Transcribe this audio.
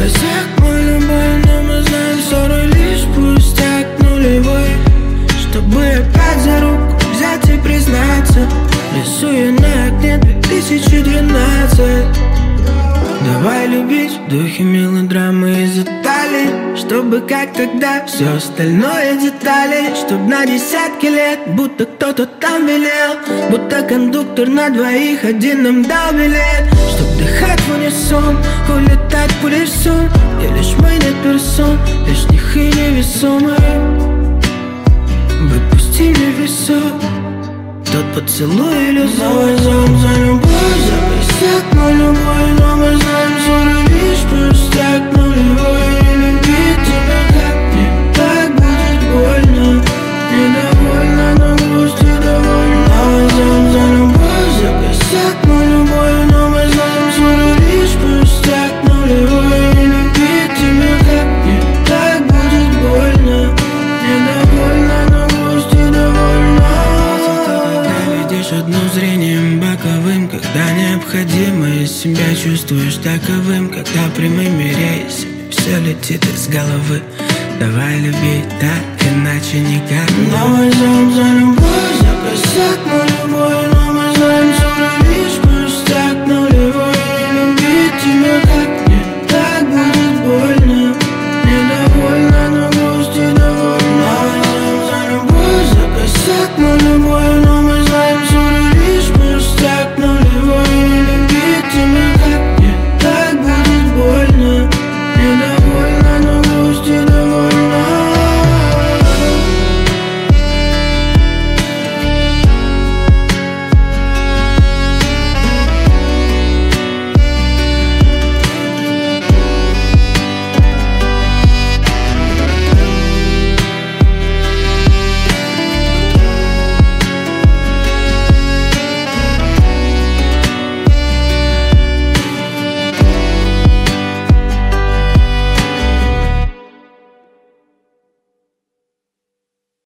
косяк, мой любой, но мы знаем, ссоры лишь пустяк нулевой. Чтобы опять за руку взять и признаться, рисую на окне 2012. Давай любить в духе мелодрамы из Италии, чтобы как тогда все остальное детали. Чтоб на десятки лет, будто кто-то там велел, будто кондуктор на двоих один нам дал билет. Чтоб дыхать в унисон, улетать пулей в сон, где лишь мы нет персон, лишних и невесомых. Выпусти мне висок, тот поцелуй или злой зам за любовь, за косяк, мой любой, но мы знаем, ссоры лишь пустяк нулевой. И любить тебя как мне так будет больно, недовольна, но грусть и довольна. Зам за любовь, за косяк, мой любой, но мы знаем, ссоры лишь пустяк нулевой. И любить тебя как мне так будет больно, недовольна, но грусть и довольна. Видишь одно зрением боковым, когда необходимо, и себя чувствуешь таковым, когда прямыми рейсами все летит из головы. Давай любить так, иначе никак. Давай за любовь, за косяк, мой любой.